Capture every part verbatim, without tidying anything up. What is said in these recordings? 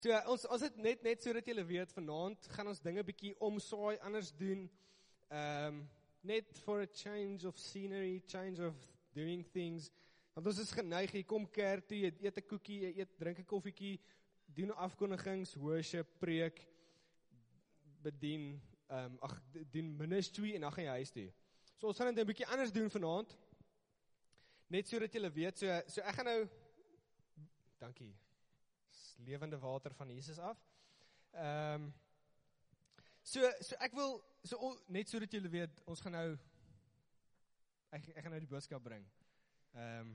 So, ons, ons het net, net so dat julle weet, vanaand gaan ons dinge bietjie omsaai, anders doen, um, net for a change of scenery, change of doing things, want ons is geneig, jy kom kerk toe, jy eet 'n koekie, jy eet, drink 'n koffiekie, doen afkondigings, worship, preek, bedien, um, ag, doen ministry, en dan gaan jy huis toe. So ons gaan dit 'n bietjie anders doen vanaand, net so dat julle weet, so, so ek gaan nou, dankie, lewende water van Jesus af. Ehm um, so so ek wil so net so dat julle weet, ons gaan nou ek ek gaan nou die boodskap bring. Ehm um,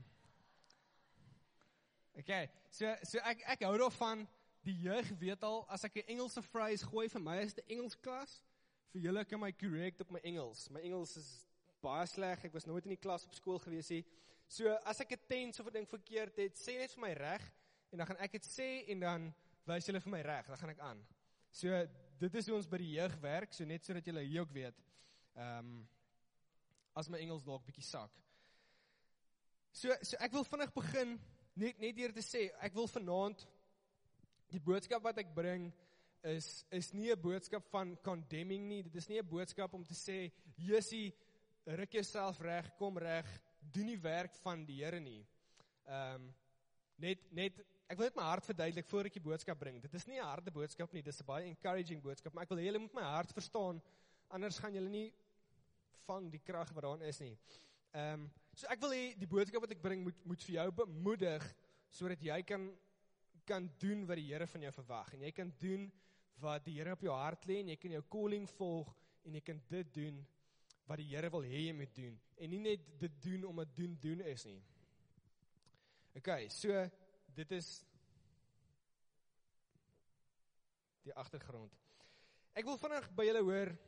Okay, so so ek ek hou daarvan, die jeug weet al, as ek 'n Engelse phrase gooi, vir my is dit Engels klas, vir julle kan my correct op my Engels. My Engels is baie sleg, ek was nooit in die klas op skool gewees nie. So as ek 'n tense of 'n ding verkeerd het, sê net vir my reg, en dan gaan ek het sê, en dan wys julle vir my reg, dan gaan ek aan. So, dit is hoe ons by die jeug werk, so net so dat julle hier ook weet, um, as my Engels dalk bietjie sak. So, so ek wil vinnig begin, net, net hier te sê, ek wil vanaand, die boodskap wat ek bring, is, is nie 'n boodskap van condemning nie, dit is nie 'n boodskap om te sê, Jessie, ruk jouself reg, kom reg, doen die werk van die Here nie. Um, net, net, ek wil net my hart verduidelik voor ek die boodskap bring. Dit is nie 'n harde boodskap nie, dit is 'n baie encouraging boodskap, maar ek wil julle moet my hart verstaan, anders gaan julle nie vang die krag wat daarin is nie. Um, so ek wil hê, die boodskap wat ek bring, moet, moet vir jou bemoedig, sodat jy kan, kan doen wat die Here van jou verwag, en jy kan doen wat die Here op jou hart lê, en jy kan jou calling volg, en jy kan dit doen, wat die Here wil hê jy moet doen, en nie net dit doen, om het doen, doen is nie. Ok, so, dit is die agtergrond. Ek wil vinnig by julle hoor,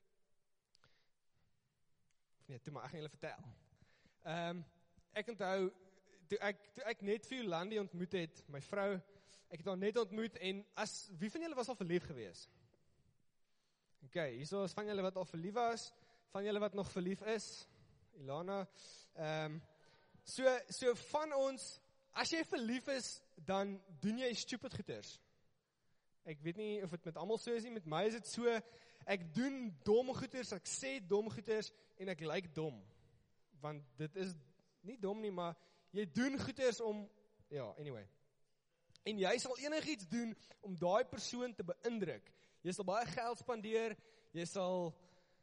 nee, toe maar, ek gaan julle vertel. Um, ek onthou, toe ek, toe ek net vir Jolandi ontmoet het, my vrou, ek het haar net ontmoet, en as, wie van julle was al verlief gewees? Ok, hierso is van julle wat al verlief was, van julle wat nog verlief is, Ilana, um, so, so van ons, as jy verlief is, dan doen jy stupid goeders. Ek weet nie of het met almal so is nie, met my is het so, ek doen dom goeders, ek sê dom goeders, en ek lyk dom. Want dit is nie dom nie, maar jy doen goeders om, ja, anyway. En jy sal enigiets doen om daai persoon te beïndruk. Jy sal baie geld spandeer, jy sal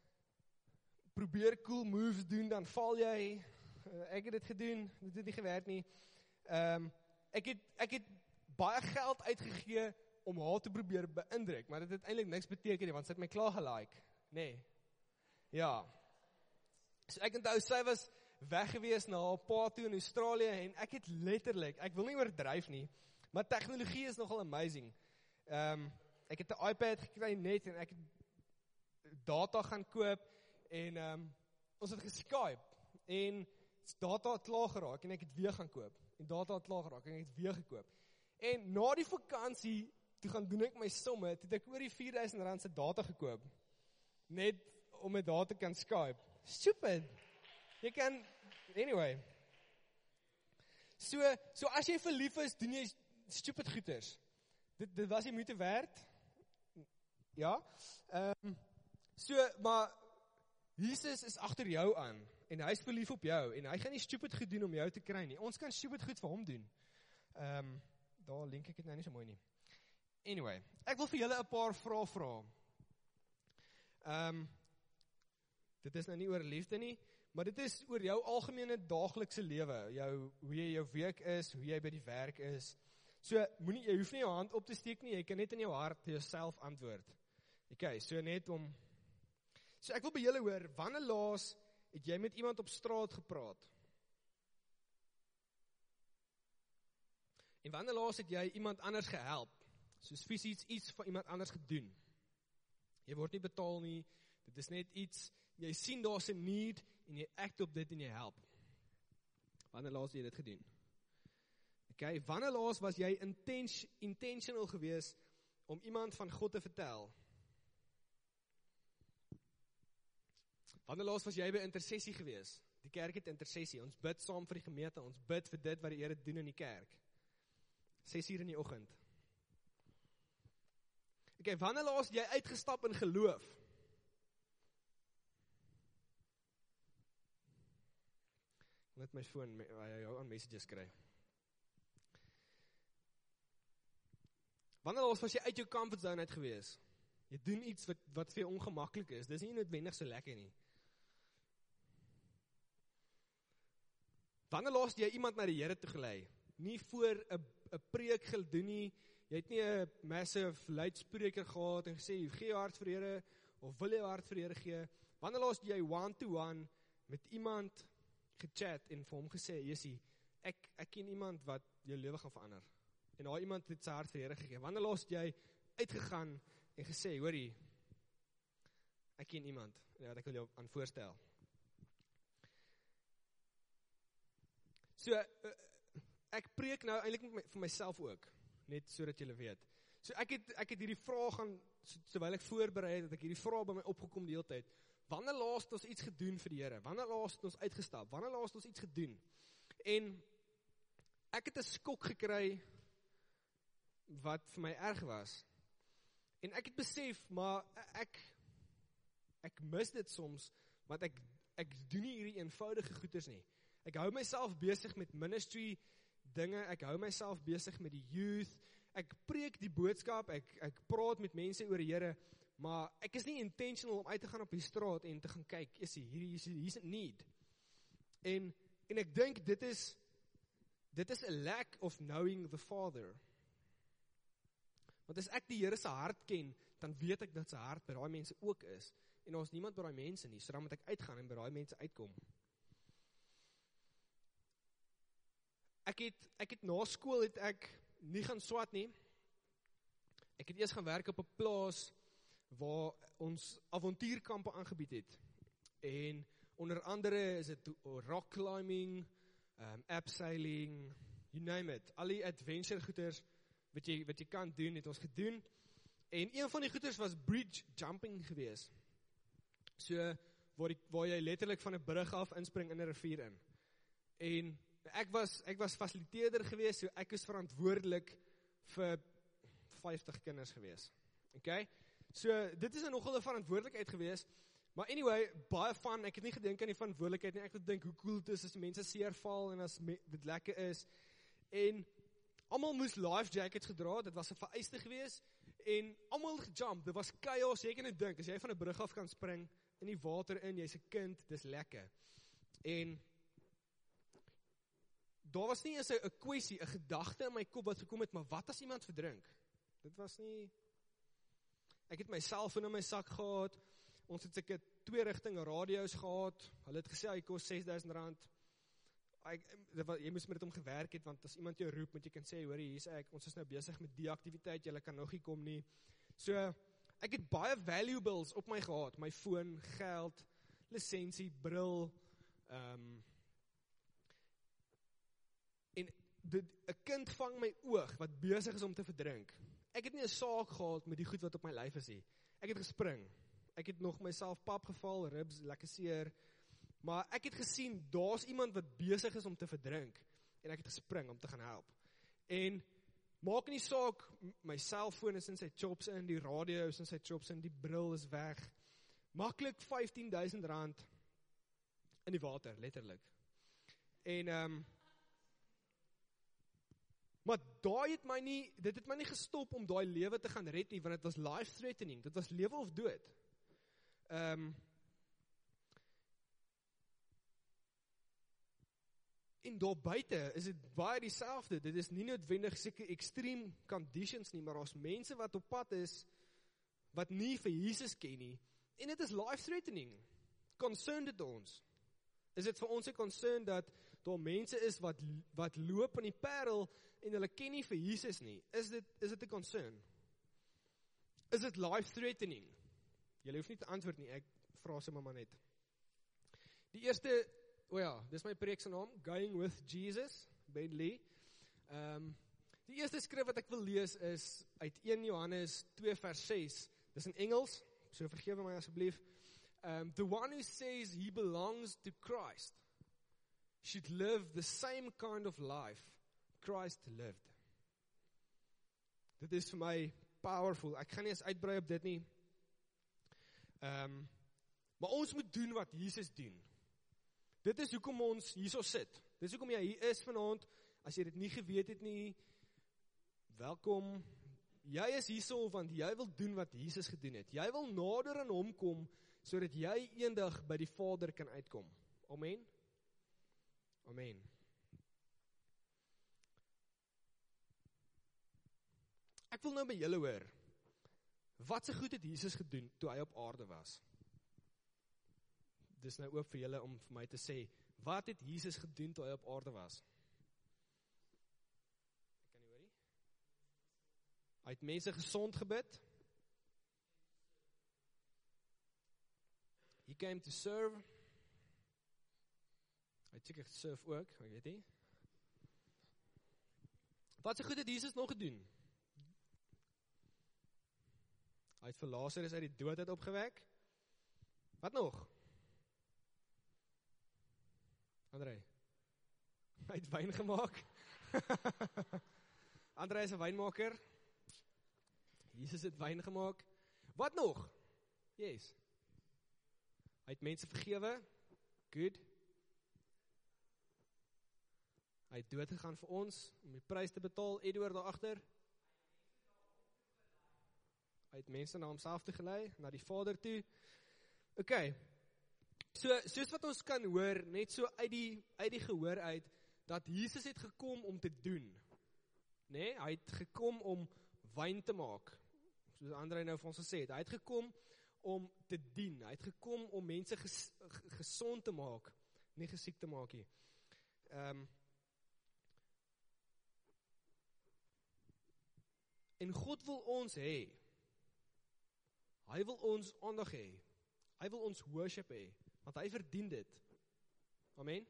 probeer cool moves doen, dan val jy, ek het dit gedoen, dit het nie gewerk nie. Um, ek, het, ek het baie geld uitgegee om haar te probeer beïndruk, maar dit het eintlik niks beteken nie, want sy het my klaar gelike, nee, ja, so ek onthou, sy was weg gewees na haar pa toe in Australië, en ek het letterlik, ek wil nie oordryf nie, maar tegnologie is nogal amazing, um, ek het 'n iPad gekry net, en ek het data gaan koop, en um, ons het geskype, en data het klaar geraak, en ek het weer gaan koop, en data het klaar geraak, en ek het weer gekoop, en na die vakansie, toe gaan doen ek my somme, toe het ek oor die vier duisend rand se data gekoop, net om met daar te kan Skype, stupid, jy kan, anyway, so, so as jy verlief is, doen jy stupid goeders, dit, dit was die moeite werd, ja, um, so, maar, Jesus is agter jou aan, en hy is verlief op jou, en hy gaan nie stupid goed doen om jou te kry nie, ons kan stupid goed vir hom doen, um, daar link ek het nou nie so mooi nie, anyway, ek wil vir julle 'n paar vrae vra, um, dit is nou nie oor liefde nie, maar dit is oor jou algemene daaglikse lewe, jou, hoe jy jou week is, hoe jy by die werk is, so, moenie, jy hoef nie jou hand op te steek nie, jy kan net in jou hart jouself antwoord, ok, so net om, so ek wil by julle hoor, wanneer laas het jy met iemand op straat gepraat? En wanneer laas het jy iemand anders gehelp? Soos fisies iets van iemand anders gedoen? Jy word nie betaal nie, dit is net iets, jy sien daar's 'n need, en jy act op dit en jy help. Wanneer laas het jy dit gedoen? Ok, wanneer laas was jy inten- intentional gewees om iemand van God te vertel? Wanneer laas was jy by intersessie gewees? Die kerk het intersessie, ons bid saam vir die gemeente, ons bid vir dit wat die Here doen in die kerk. ses uur in die oggend. Okay, wanneer laas jy uitgestap in geloof? Net my foon, hy hou aan messages kry. Wanneer laas was jy uit jou comfort zone uit gewees? Jy doen iets wat, wat vir jou ongemaklik is, dis nie noodwendig so lekker nie. Wanneer laas jy iemand na die Here toe gelei? Nie voor 'n 'n preek gedoen nie, jy het nie 'n massive luidspreker gehad en gesê, gee jou hart vir die Here, of wil jy jou hart vir die Here gee? Wanneer laas jy one-to-one met iemand gechat en vir hom gesê, Jessie, ek, ek ken iemand wat jou lewe gaan verander. En daai iemand het sy hart vir die Here gegee. Wanneer laas jy uitgegaan en gesê, hoorie, ek ken iemand, ja, wat ek wil jou aan voorstel. So, uh, ek preek nou eintlik my, vir myself ook, net so dat julle weet. So ek het, ek het hierdie vraag gaan, so, terwyl ek voorberei het, dat ek hierdie vraag by my opgekom die hele tyd. Wanneer laas het ons iets gedoen vir die Here? Wanneer laas het ons uitgestap? Wanneer laas het ons iets gedoen? En ek het 'n skok gekry, wat vir my erg was. En ek het besef, maar ek, ek mis dit soms, want ek, ek doen nie hierdie eenvoudige goeders nie. Ek hou myself besig met ministry dinge, ek hou myself besig met die youth, ek preek die boodskap, ek, ek praat met mense oor die Here, maar ek is nie intentional om uit te gaan op die straat en te gaan kyk, is hier, hier is 'n need. En, en ek dink dit is, dit is a lack of knowing the Father. Want as ek die Here se hart ken, dan weet ek dat sy hart by daai mense ook is. En daar is niemand by daai mense nie, so dan moet ek uitgaan en by daai mense uitkom. Ek het, ek het na skool het ek nie gaan swat nie. Ek het eers gaan werk op 'n plaas waar ons avontuurkampe aangebied het. En onder andere is dit rock climbing, um, abseiling, you name it. Al die adventure goeders wat jy, wat jy kan doen, het ons gedoen. En een van die goeders was bridge jumping gewees. So, waar, die, waar jy letterlik van 'n brug af inspring in 'n rivier in. En ek was, ek was fasiliteerder gewees, so ek is verantwoordelik vir vyftig kinders gewees. Okay? So, dit is 'n nogal 'n verantwoordelikheid gewees, maar anyway, baie fun, ek het nie gedink aan die verantwoordelikheid nie, ek het gedink hoe cool het is as mense seer val en as me, dit lekker is. En almal moes life jackets gedra, dit was 'n vereiste gewees, en almal gejump, dit was chaos, jy kan net dink, as jy van 'n brug af kan spring, in die water in, jy's 'n kind, dis lekker. En daar was nie eens 'n kwessie, 'n gedagte in my kop wat gekom het, maar wat as iemand verdrink? Dit was nie, ek het my selfoon in my sak gehad, ons het seker twee rigting radio's gehad, hulle het gesê, hy kos ses duisend rand, ek, jy moes met dit om gewerk het, want as iemand jou roep, moet jy kan sê, hoorie, hier is ek, ons is nou besig met die aktiwiteit, julle kan nog nie kom nie. So, ek het baie valuables op my gehad, my foon, geld, lisensie, bril, um, en een kind vang my oog, wat besig is om te verdrink. Ek het nie 'n saak gehad met die goed wat op my lyf is nie. Ek het gespring. Ek het nog myself pap geval, ribs, lekker seer, maar ek het gesien, daar's iemand wat besig is om te verdrink, en ek het gespring om te gaan help. En maak nie saak, my selfoon is in sy chops in, die radio is in sy chops in, die bril is weg. Maklik vyftien duisend rand in die water, letterlik. En, um, maar daai het my nie, dit het my nie gestop om daai lewe te gaan red nie, want dit was life threatening, dit was lewe of dood. Um, en daar buite is dit baie dieselfde, dit is nie noodwendig seker extreme conditions nie, maar ons mense wat op pad is, wat nie vir Jesus ken nie, en dit is life threatening, concern dit ons. Is dit vir ons 'n concern dat daar mense is wat, wat loop in die parel, en hulle ken nie vir Jesus nie, is dit, is dit 'n concern? Is dit life threatening? Julle hoef nie te antwoord nie, ek vra sommer maar net. Die eerste, o ja, dis my preek se naam, Going with Jesus, Ben Lee. Um, die eerste skrif wat ek wil lees is uit een Johannes twee vers ses, dis in Engels, so vergewe my asseblief. Um, the one who says he belongs to Christ should live the same kind of life Christ lived. Dit is vir my powerful. Ek gaan nie eens uitbrei op dit nie. Um, maar ons moet doen wat Jesus doen. Dit is hoekom ons hierso sit. Dit is hoekom jy hier is vanaand. As jy dit nie geweet het nie, welkom. Jy is hierso, want jy wil doen wat Jesus gedoen het. Jy wil nader aan hom kom, sodat jy eendag by die Vader kan uitkom. Amen? Amen. Ek wil nou by julle hoor, wat se goed het Jesus gedoen, toe hy op aarde was? Dis nou ook vir julle om vir my te sê, wat het Jesus gedoen, toe hy op aarde was? Ek kan nie hoor nie. Hy het mense gesond gebid. He came to serve. Hy het seker gesurf ook, ek weet nie. Wat se goed het Jesus nog gedoen? Hy het vir Lazarus uit die dood uit opgewek. Wat nog? André, hy het wyn gemaak. André is 'n wynmaker. Jesus het wyn gemaak. Wat nog? Yes. Hy het mense vergewe. Good. Hy het dood gegaan vir ons, om die prys te betaal. Edward daar agter. Hy het mense na homself toe gelei, na die Vader toe. Ok, so, soos wat ons kan hoor, net so uit die, uit die gehoor uit, dat Jesus het gekom om te doen. Nee, hy het gekom om wyn te maak, soos André nou vir ons gesê het. Hy het gekom om te dien, hy het gekom om mense ges, gesond te maak, nie gesiek te maak nie. Um, en God wil ons hê, hy wil ons aandag hê, hy wil ons worship hê, want hy verdien dit. Amen?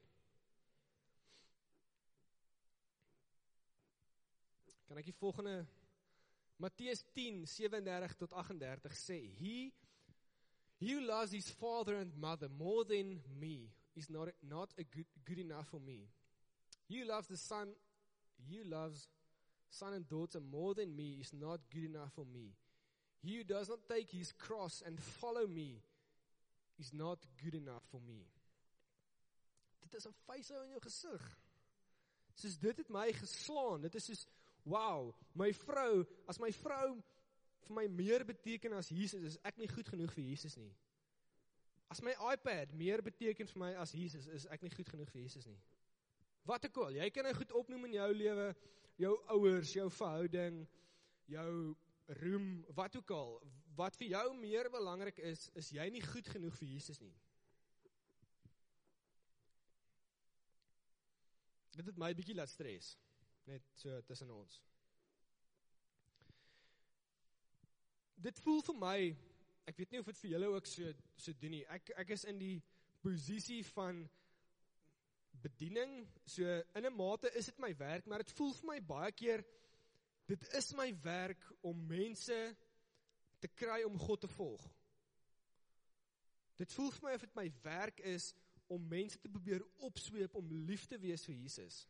Kan ek die volgende, Matteus ten, sewendertig tot agt-en-dertig sê, He, he who loves his father and mother more than me, is not, not a good, good enough for me. He who loves the son, he who loves son and daughter more than me, is not good enough for me. He who does not take his cross and follow me, is not good enough for me. Dit is 'n vuishou in jou gesig. Soos dit het my geslaan, dit is soos, wow, my vrou, as my vrou vir my meer beteken as Jesus, is ek nie goed genoeg vir Jesus nie. As my iPad meer beteken vir my as Jesus, is ek nie goed genoeg vir Jesus nie. Wat ek al, jy kan nou goed opnoem in jou lewe, jou ouers, jou verhouding, jou roem, wat ook al, wat vir jou meer belangrik is, is jy nie goed genoeg vir Jesus nie. Dit het my bietjie laat stres, net so tussen ons. Dit voel vir my, ek weet nie of dit vir julle ook so, so doen nie, ek, ek is in die posisie van bediening, so in 'n mate is dit my werk, maar dit voel vir my baie keer, dit is my werk om mense te kry om God te volg. Dit voel vir my of dit my werk is om mense te probeer opsweep om lief te wees vir Jesus.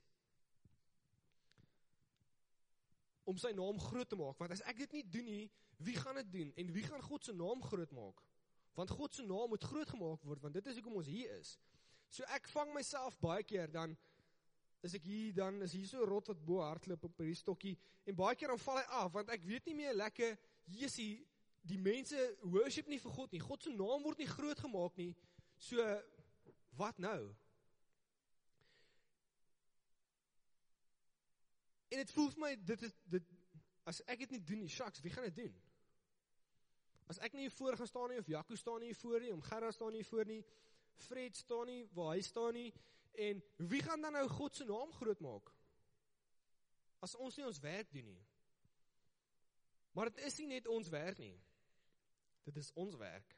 Om sy naam groot te maak, want as ek dit nie doen nie, wie gaan dit doen? En wie gaan God se naam groot maak? Want God se naam moet groot gemaak word, want dit is hoekom ons hier is. So ek vang myself baie keer, dan is ek hier, dan is hier so 'n rot wat bo hardloop op hierdie stokkie, en baie keer dan val hy af, want ek weet nie meer lekker, Jesusie, die mense worship nie vir God nie, God se naam word nie groot gemaak nie, so, wat nou? En het voel vir my, dit is, dit, as ek dit nie doen nie, shucks, wie gaan dit doen? As ek nie hier voor gaan staan nie, of Jaco staan nie hier voor nie, om Gerda staan nie hier voor nie, Fred staan nie, waar hy staan nie, en wie gaan dan nou God se naam groot maak? As ons nie ons werk doen nie. Maar dit is nie net ons werk nie. Dit is ons werk.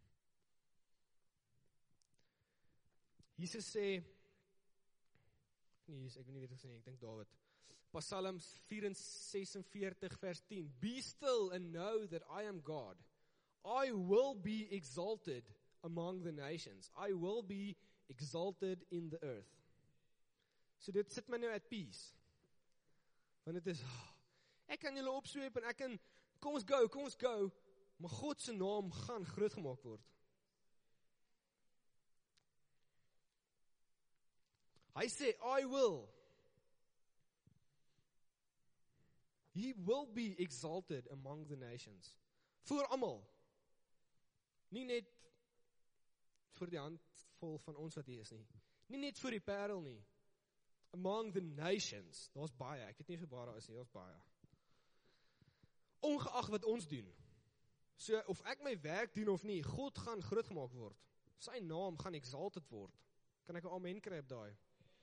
Jesus sê, nie Jesus, ek weet nie wat ek sê nie, ek dink Dawid, Psalms vyf ses vers tien, Be still and know that I am God. I will be exalted among the nations. I will be exalted in the earth. So dit sit my nou at peace. Want dit is, oh, ek kan julle opsweep en ek kan kom ons go, kom ons go, maar God se naam gaan groot gemaak word. Hy sê, I will. He will be exalted among the nations. Voor almal. Nie net vir die handvol van ons wat hier is nie. Nie net vir die parel nie. Among the nations. Daar's baie, ek weet nie so baie daar is nie, daar's baie. Ongeag wat ons doen. So, of ek my werk doen of nie, God gaan groot gemaak word. Sy naam gaan exalted word. Kan ek 'n amen kry op daai?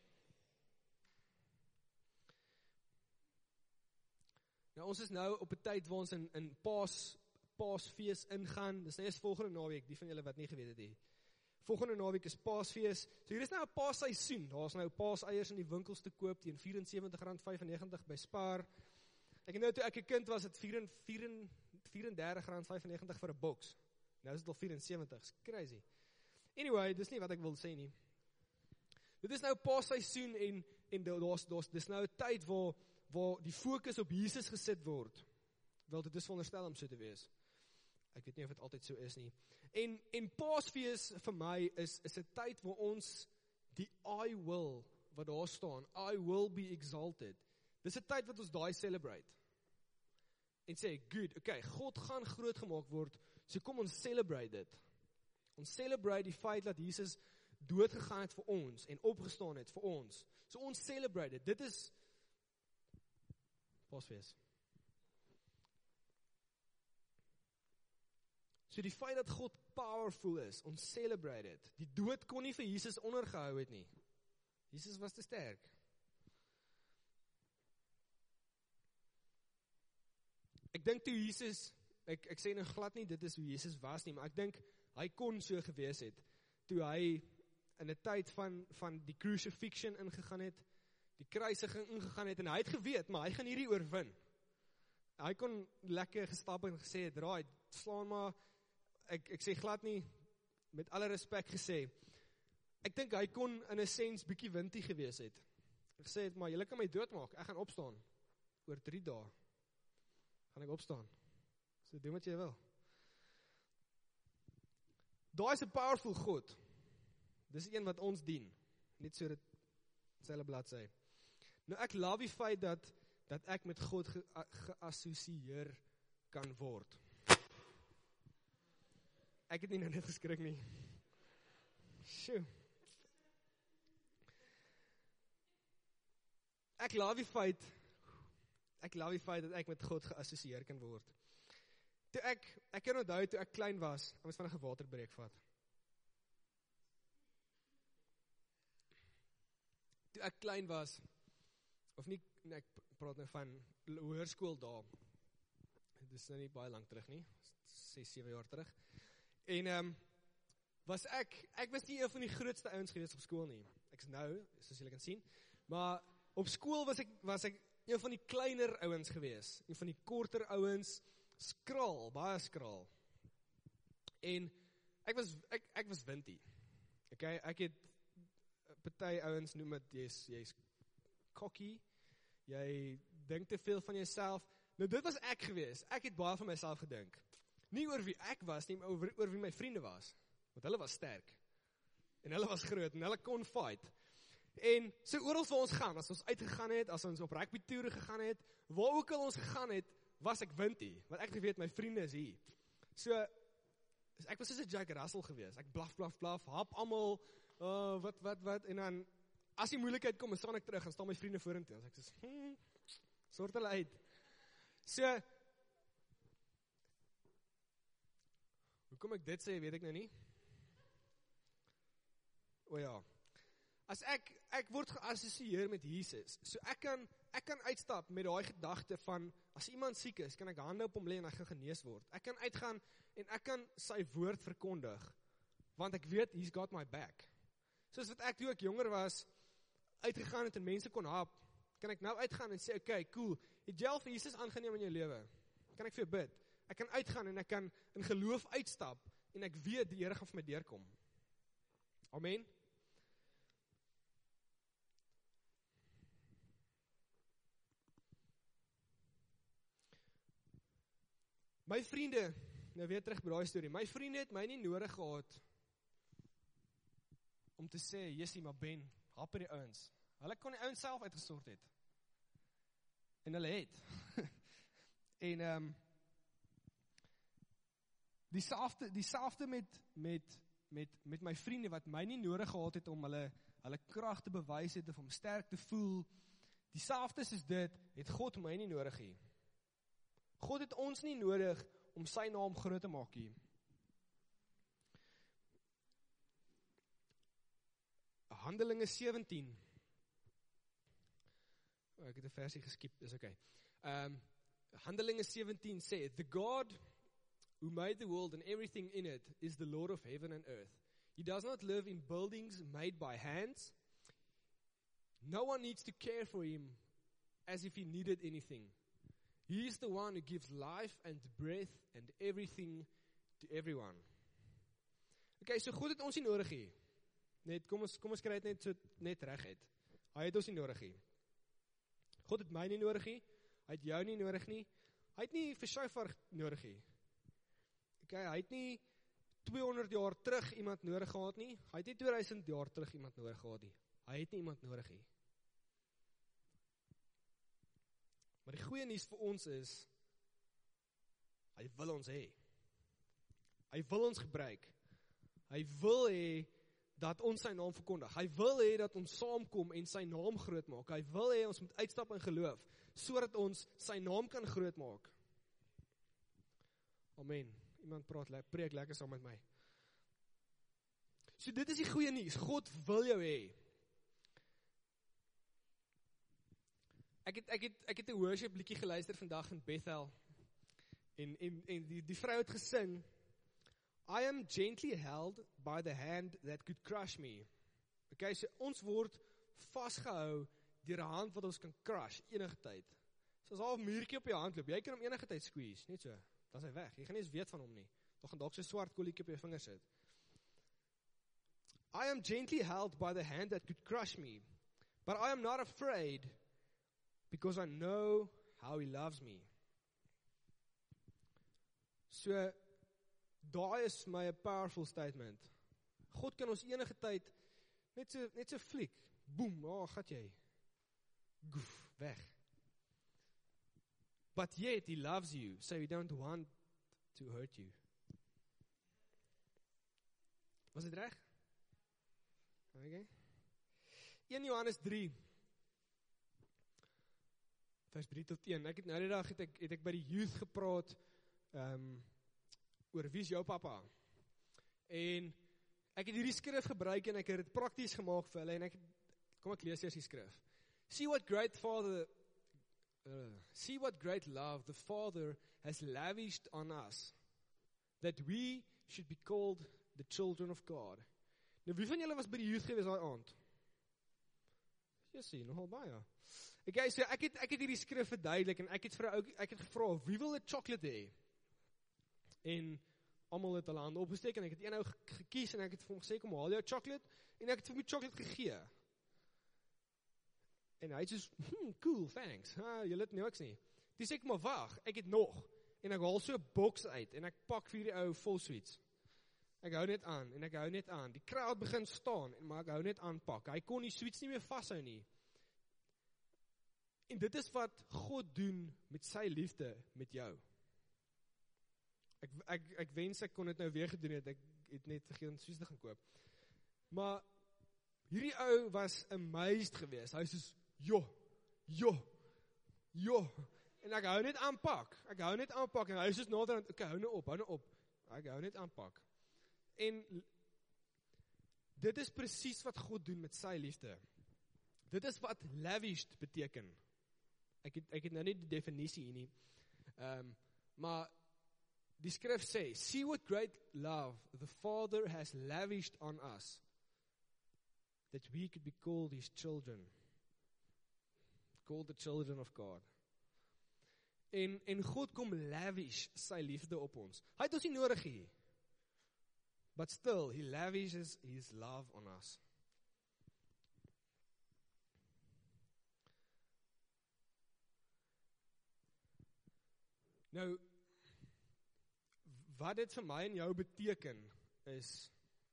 Nou, ons is nou op 'n tyd waar ons in, in paas, paasfees ingaan. Dis nou eers volgende naweek, die van julle wat nie geweet het nie. Volgende naweek is paasfees. So hier is nou 'n paasseisoen. Daar's nou paaseiers in die winkels te koop teen vyf en sewentig rand vyfennegentig by Spar. Ek het nou toe ek 'n kind was, het vyf en dertig rand vyfennegentig vir 'n boks. Nou is dit al vyf en sewentig. It's crazy. Anyway, dis nie wat ek wil sê nie. Dit is nou paasseisoen en en daar's daar's dis nou 'n tyd waar waar die fokus op Jesus gesit word. Wel, dit is veronderstel om so te wees. Ek weet nie of dit altyd so is nie. En en Paasfees vir my is is 'n tyd waar ons die I will wat daar staan, I will be exalted. Dis 'n tyd wat ons daai celebrate. En sê, good, okay, God gaan groot gemaak word, so kom ons celebrate dit. Ons celebrate die feit dat Jesus dood gegaan het vir ons en opgestaan het vir ons. So ons celebrate dit. Dit is Paasfees. So die feit dat God powerful is, ons celebrate dit. Die dood kon nie vir Jesus ondergehou het nie. Jesus was te sterk. Ek dink toe Jesus, ek, ek sê nou glad nie, dit is hoe Jesus was nie, maar ek dink, hy kon so gewees het, toe hy in 'n tyd van, van die crucifixion ingegaan het, die kruisiging ingegaan het, en hy het geweet, maar hy gaan hierdie oorwin. Hy kon lekker gestap en gesê het, raai, slaan maar, ek, ek sê glad nie, met alle respek gesê, ek dink hy kon in 'n sens bietjie wintie gewees het. Ek gesê het, maar julle kan my doodmaak, ek gaan opstaan, oor drie dae, gaan ek opstaan. So doen wat jy wil. Daai is 'n powerful God. Dis een wat ons dien. Net so dit selfe bladsy. Nou ek love die feit dat dat ek met God ge, geassosieer kan word. Ek het nie nou net geskrik nie. Sjoe. Ek love die feit Ek love die feit dat ek met God geassosieer kan word. Toe ek, ek kan onthou toe ek klein was, ek moes van 'n waterbreek vat. Toe ek klein was, of nie, nee, ek praat nou van hoërskool daar, dit is nou nie baie lang terug nie, ses, sewe jaar terug, en um, was ek, ek was nie een van die grootste ouens geweest op skool nie, ek is nou, soos julle kan sien, maar op skool was ek, was ek een van die kleiner ouens gewees, een van die korter ouens, skraal, baie skraal. En ek was ek ek was wintie. Okay, ek het party ouens noem dit jy's jy's cocky. Jy dink te veel van jouself. Nou dit was ek gewees. Ek het baie van myself gedink. Nie oor wie ek was nie, maar oor, oor wie my vriende was. Want hulle was sterk. En hulle was groot en hulle kon fight. En so oral waar ons gaan, as ons uitgegaan het, as ons op rugby toere gegaan het, waar ook al ons gegaan het, was ek wintie, want ek geweet my vriende is hier. So, ek was soos 'n Jack Russell gewees, ek blaf, blaf, blaf, hap almal, uh, wat, wat, wat, en dan, as die moeilikheid kom, dan staan ek terug, en staan my vriende vorentoe, en ek sê, hmm, sort hulle uit. So, hoekom ek dit sê, weet ek nou nie. O ja, as ek, ek word geassosieer met Jesus, so ek kan, ek kan uitstap met daai gedagte van, as iemand siek is, kan ek hande op hom lê en hy gaan genees word. Ek kan uitgaan en ek kan sy woord verkondig, want ek weet, he's got my back. Soos wat ek toe ek jonger was, uitgegaan het en mense kon hap, kan ek nou uitgaan en sê, okay, cool, het jy al vir Jesus aangeneem in jou lewe? Kan ek vir jou bid? Ek kan uitgaan en ek kan in geloof uitstap, en ek weet, die Here gaan vir my deurkom. Amen? My vriende, nou weer terug by daai storie, my vriende het my nie nodig gehad om te sê, Jessie, maar Ben, hap die ouens. Hulle kon die ouens self uitgestort het. En hulle het. en um, dieselfde, dieselfde met, met, met, met my vriende, wat my nie nodig gehad het om hulle, hulle krag te bewys het, of om sterk te voel, dieselfde soos dit, het God my nie nodig hê. God het ons nie nodig om sy naam groot te maak hier. Handelinge sewentien. Oh, ek het 'n versie geskiep, is okay. Um, Handelinge sewentien sê, The God who made the world and everything in it is the Lord of heaven and earth. He does not live in buildings made by hands. No one needs to care for him as if he needed anything. He is the one who gives life and breath and everything to everyone. Okay, so God het ons nie nodig hê. Net, kom ons, kom ons kry dit net, so, net reg uit. Hy het ons nie nodig hê. God het my nie nodig hê. Hy het jou nie nodig nie. Hy het nie vir Shofar nodig hê. Okay, hy het nie tweehonderd jaar terug iemand nodig gehad nie. Hy het nie tweeduisend jaar terug iemand nodig gehad nie. Hy het nie iemand nodig hê. Maar die goeie nuus vir ons is, hy wil ons hê. Hy wil ons gebruik. Hy wil hê dat ons sy naam verkondig. Hy wil hê dat ons saamkom en sy naam groot maak. Hy wil hê ons moet uitstap in geloof, sodat ons sy naam kan groot maak. Amen. Iemand praat, preek lekker saam met my. So dit is die goeie nuus. God wil jou hê. Ek het, ek het, ek het 'n worship liedjie geluister vandag in Bethel, en, en, en die, die vrou het gesing, I am gently held by the hand that could crush me. Okay, so ons word vasgehou deur 'n hand wat ons kan crush, enige tyd. So as al 'n muurtjie op jou hand loop, jy kan hom enige tyd squeeze, net so, dan is hy weg, jy gaan nie eens weet van hom nie, dan gaan dalk so swart kolletjie op jou vinger sit. I am gently held by the hand that could crush me, but I am not afraid, because I know how he loves me. So, daai is my a powerful statement. God kan ons enige tyd, net so, net so fliek, boem, oh, gat jy, goof, weg. But yet he loves you, so he don't want to hurt you. Was dit reg? Okay. Eerste Johannes drie, vers drie tot een, ek het nou die dag, het ek, het ek by die youth gepraat, um, oor wie is jou papa, en ek het hierdie skrif gebruik, en ek het het prakties gemaak vir hulle, en ek, kom ek lees eers die skrif, see what great father, uh, see what great love the Father has lavished on us, that we should be called the children of God. Nou wie van julle was by die youth gewees daai aand? Jessie, nogal baie. Okay, so ek het, ek het hierdie skrif verduidelik, en ek het, vir, ek het gevra, wie wil 'n chocolate hê? En almal het hulle hande opgesteek, en ek het een ou gekies, en ek het vir hom gesê, kom haal jou chocolate, en ek het vir my chocolate gegee. En hy sê, hmm, cool, thanks, ha, julle het niks nie. Toe sê ek, maar wag, ek het nog, en ek haal so 'n boks uit, en ek pak vir die ou vol sweets. Ek hou net aan, en ek hou net aan. Die crowd begin staan, en maar ek hou net aanpak. Hy kon die sweets nie meer vashou nie. En dit is wat God doen met sy liefde met jou. Ek, ek, ek wens ek kon dit nou weer gedoen het, ek het net vergeet om sweets te gaan koop. Maar, hierdie ou was amazed geweest, hy soos, jo, jo, jo, en ek hou net aanpak, ek hou net aanpak, en hy soos nader, ek hou nou op, hou nou op, ek hou net aanpak. En, dit is precies wat God doen met sy liefde. Dit is wat lavished beteken. Ek het, ek het nou nie die definisie hier nie, um, maar, die skrif sê, see what great love the Father has lavished on us, that we could be called his children, called the children of God. En, en God kom lavish sy liefde op ons. Hy het ons nie nodig hier, but still, he lavishes his love on us. Nou, wat dit vir my en jou beteken, is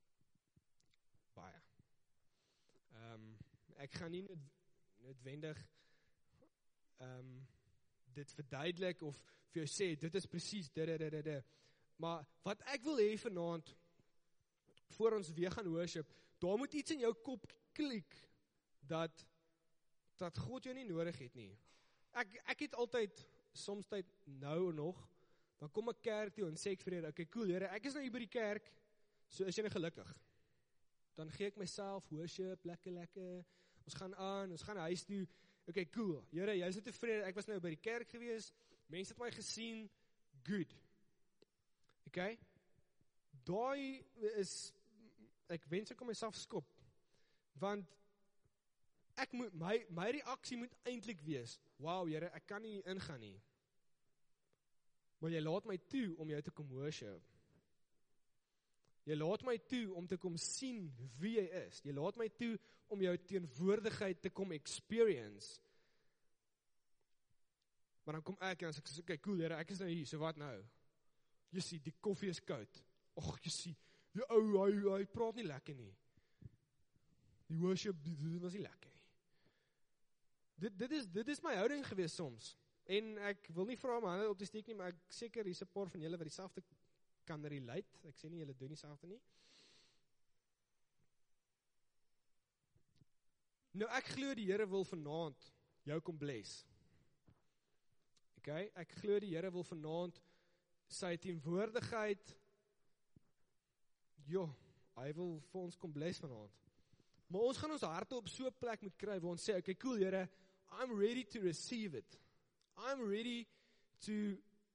baie. Um, ek gaan nie noodwendig um, dit verduidelik of vir jou sê, dit is precies dit, dit, dit, dit. Maar wat ek wil hê vanaand, voor ons weer gaan worship, daar moet iets in jou kop klik, dat, dat God jou nie nodig het nie. Ek, ek het altyd, soms tyd nou nog, dan kom ek kerk toe en sê ek vir Here, okay, cool, Here, ek is nou hier by die kerk, so is jy nou gelukkig. Dan gee ek myself worship, lekker, lekker, ons gaan aan, ons gaan huis toe, okay, cool, Here, jy is nou tevrede, ek was nou by die kerk gewees, mense het my gesien, good. Okay, daai is, ek wens ek om myself skop, want ek moet, my, my reaksie moet eintlik wees, wow, Here, ek kan nie ingaan nie, maar jy laat my toe om jou te kom worship. Jy laat my toe om te kom sien wie jy is. Jy laat my toe om jou teenwoordigheid te kom experience. Maar dan kom ek en ek sê, okay, cool, Here, ek is nou hier, so wat nou? Jy sien, die koffie is koud. Och, jy sien, die ou, hy, hy praat nie lekker nie. Die worship, dit was nie lekker nie. Dit, dit, is, dit is my houding gewees soms. En ek wil nie vra my hande op te steek nie, maar ek seker hier is 'n paar van julle wat dieselfde kan relate. Ek sê nie julle doen dieselfde nie. Nou ek glo die Here wil vanaand jou kom bless. Okay, ek glo die Here wil vanaand sy teenwoordigheid, jo, hy wil vir ons kom bless vanaand. Maar ons gaan ons harte op so 'n plek moet kry waar ons sê, okay, cool, Here, I'm ready to receive it. I'm ready to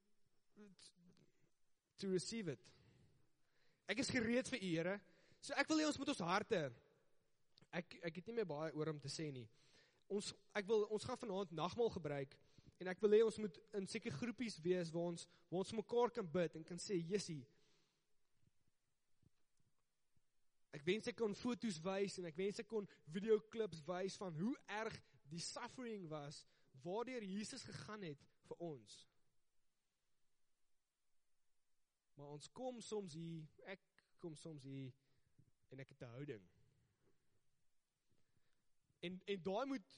to receive it. Ek is gereed vir U, Here. So ek wil hê ons moet ons harte, ek, ek het nie meer baie oor om te sê nie. Ons, ek wil, ons gaan vanaand nagmaal gebruik, en ek wil hê ons moet in seker groepies wees, waar ons, waar ons mekaar kan bid, en kan sê, Jessie, ek wens ek kon foto's wys, en ek wens ek kon videoclips wys, van hoe erg die suffering was, waardeur Jesus gegaan het vir ons. Maar ons kom soms hier, ek kom soms hier, en ek het 'n houding. En, en daai moet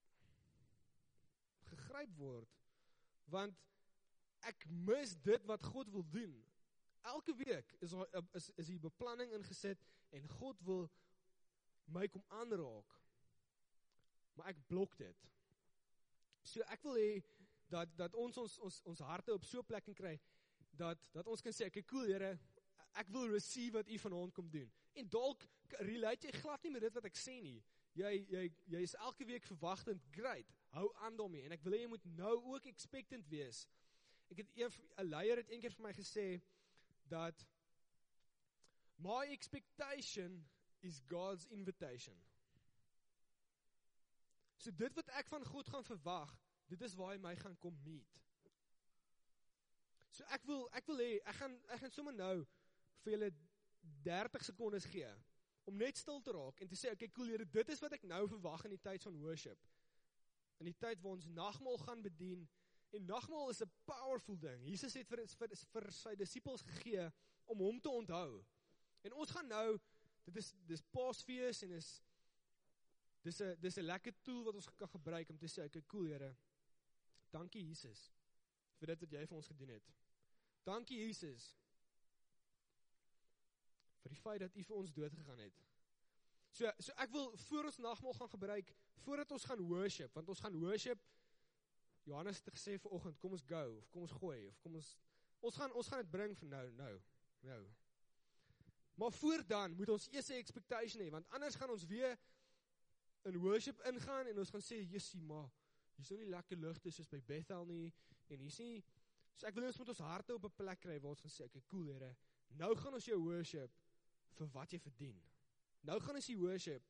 gegryp word, want ek mis dit wat God wil doen. Elke week is, is, is die beplanning ingesit, en God wil my kom aanraak, maar ek blok dit. So ek wil hê, dat, dat ons, ons, ons, ons harte op so 'n plek kan kry, dat, dat ons kan sê, okay, cool, Here, ek wil receive wat U vanaand kom doen. En dalk relate jy glad nie met dit wat ek sê nie. Jy, jy, jy is elke week verwagtend, great, hou aan daarmee, en ek wil hê jy moet nou ook expectant wees. Ek het een, 'n leier het een keer vir my gesê, dat my expectation is God's invitation. So dit wat ek van God gaan verwag, dit is waar hy my gaan kom meet. So ek wil, ek wil hê, ek gaan, ek gaan sommer nou vir julle dertig sekondes gee, om net stil te raak, en te sê, okay, cool, Here, dit is wat ek nou verwag in die tyd van worship. In die tyd waar ons nagmaal gaan bedien, en nagmaal is 'n powerful ding. Jesus het vir, vir, vir sy disippels gegee, om hom te onthou. En ons gaan nou, dit is, dit is Paasfees, en is, dis 'n, dis 'n lekker tool wat ons kan gebruik, om te sê, okay, cool, Here, dankie Jesus, vir dit wat jy vir ons gedoen het. Dankie Jesus, vir die feit dat U vir ons dood gegaan het. So, so ek wil, voor ons nagmaal gaan gebruik, voordat ons gaan worship, want ons gaan worship, Johannes het gesê vanoggend, kom ons go, of kom ons gooi, of kom ons, ons gaan, ons gaan dit bring vir nou, nou, nou. Maar voor dan, moet ons eers 'n expectation hê, want anders gaan ons weer in worship ingaan, en ons gaan sê, Jessie, maar, hier is nou nie lekker ligte soos by Bethel nie, en hier is nie, so ek wil ons met ons harte op 'n plek kry, waar ons gaan sê, okay, cool, Here, nou gaan ons jou worship, vir wat jy verdien. Nou gaan ons die worship,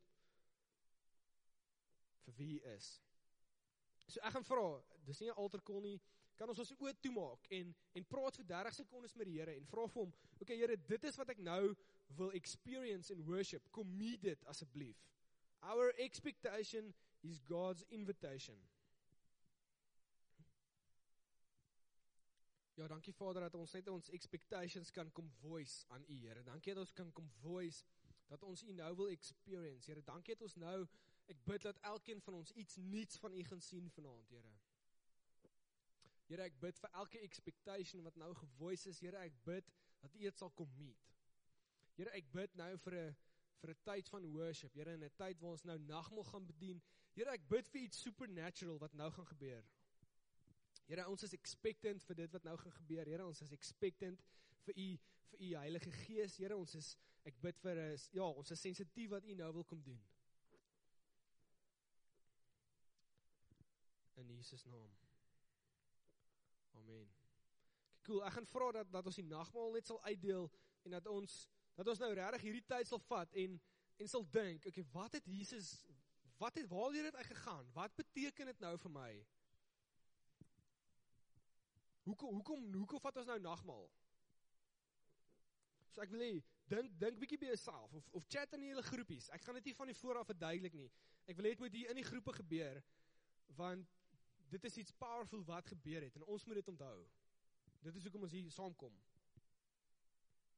vir wie jy is. So ek gaan vra, dis nie 'n altar call nie, kan ons ons oë toemaak, en, en praat vir dertig sekondes met die Here, en vra vir hom, okay Here, dit is wat ek nou wil experience in worship, kom meet dit asseblief. Our expectation is God's invitation. Ja, dankie Vader, dat ons net ons expectations kan kom voice aan U, Here. Dankie dat ons kan kom voice, dat ons U nou wil experience, Here. Dankie dat ons nou, ek bid dat elkeen van ons iets niets van U gaan sien vanaand, Here. Here, ek bid vir elke expectation wat nou gevoice is, Here, ek bid dat U dit sal kom meet. Here, ek bid nou vir 'n vir 'n tyd van worship, Here, in 'n tyd waar ons nou nagmaal gaan bedien. Here, ek bid vir iets supernatural wat nou gaan gebeur. Here, ons is expectant vir dit wat nou gaan gebeur. Here, ons is expectant vir U vir U Heilige Gees. Here, ons is ek bid vir 'n ja, ons is sensitief wat U nou wil kom doen. In Jesus naam. Amen. Cool, ek gaan vra dat dat ons die nagmaal net sal uitdeel en dat ons dat ons nou regtig hierdie tyd sal vat en en sal dink, okay, wat het Jesus wat het waar het dit uit gegaan? Wat beteken dit nou vir my? Hoekom hoekom hoekom vat ons nou nagmaal? So ek wil hê dink dink bietjie by jouself of of chat in julle groepies. Ek gaan dit nie van die vooraf verduidelik nie. Ek wil hê dit moet hier in die groepe gebeur want dit is iets powerful wat gebeur het en ons moet dit onthou. Dit is hoekom ons hier saamkom.